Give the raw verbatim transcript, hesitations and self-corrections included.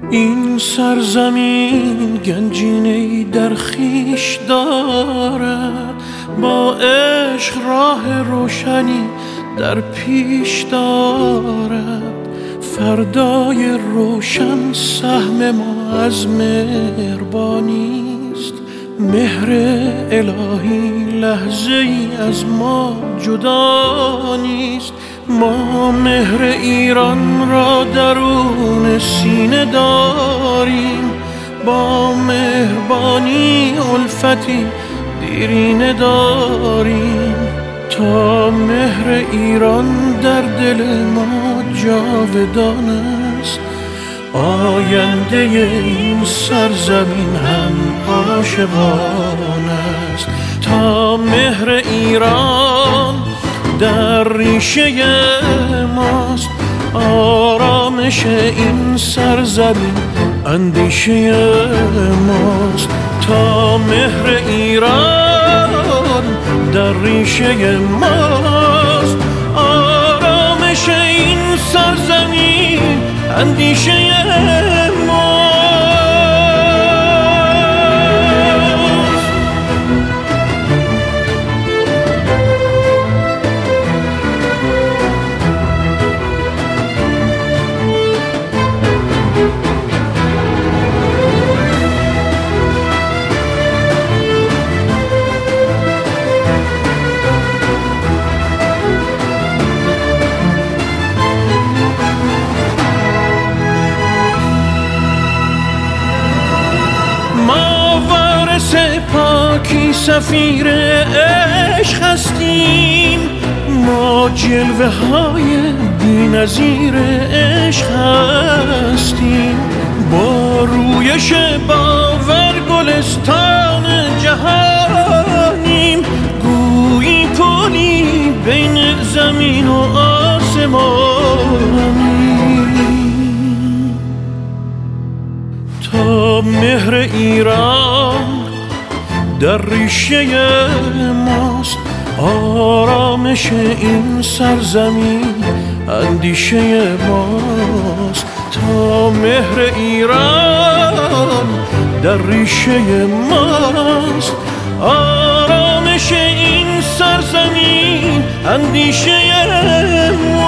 این سرزمین گنجینه‌ای در خویش دارد، با عشق راه روشنی در پیش دارد. فردای روشن سهم ما از مهربانیست، مهر الهی لحظه ای از ما جدا نیست. ما مهر ایران را درون سینه داریم، با مهربانی الفتی دیرینه داریم. تا مهر ایران در دل ما جاودان است، آینده این سرزمین هم عاشقان است. تا مهر ایران در ریشه ماست، آرامش این سرزمین اندیشه ماست. تا مهر ایران در ریشه ماست، آرامش این سرزمین اندیشه ماست. پاکی سفیر عشق هستیم، ما جلوه های بی نظیر عشق هستیم. با رویش باور گلستان جهانیم، گویی پلی بین زمین و آسمانیم. تا مهر ایران در ریشه ماست، آرامش این سرزمین اندیشه ماست. تا مهر ایران در ریشه ماست، آرامش این سرزمین اندیشه ماست.